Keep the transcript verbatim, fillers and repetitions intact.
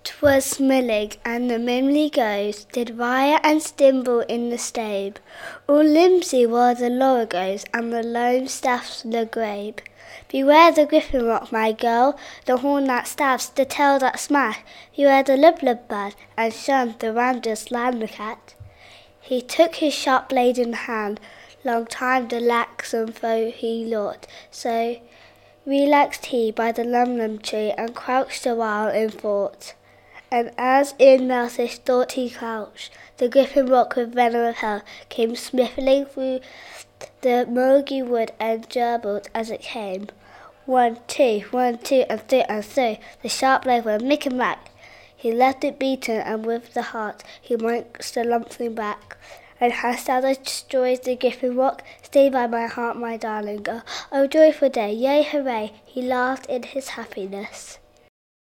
'Twas milling, and the mimley goes, did wire and stimble in the stabe. All limsy were the laurel goes, and the lone staffs the grabe. Beware the griffin rock, my girl, the horn that stabs, the tail that smash. Beware the lub lub bad, and shun the random slam the cat. He took his sharp blade in hand, long time the laxon foe he sought, so relaxed he by the lum lum tree, and crouched awhile in thought. And as in mouthish thought he crouched, the griffin rock with venom of hell came smiffling through the mulgy wood and gerbled as it came. One, two, one, two, and three, and three, the sharp blade went mick and mack. He left it beaten, and with the heart he monks the lump thing back. And hast thou destroyed the griffin rock? Stay by my heart, my darling girl. O joyful day, yea, hooray! He laughed in his happiness.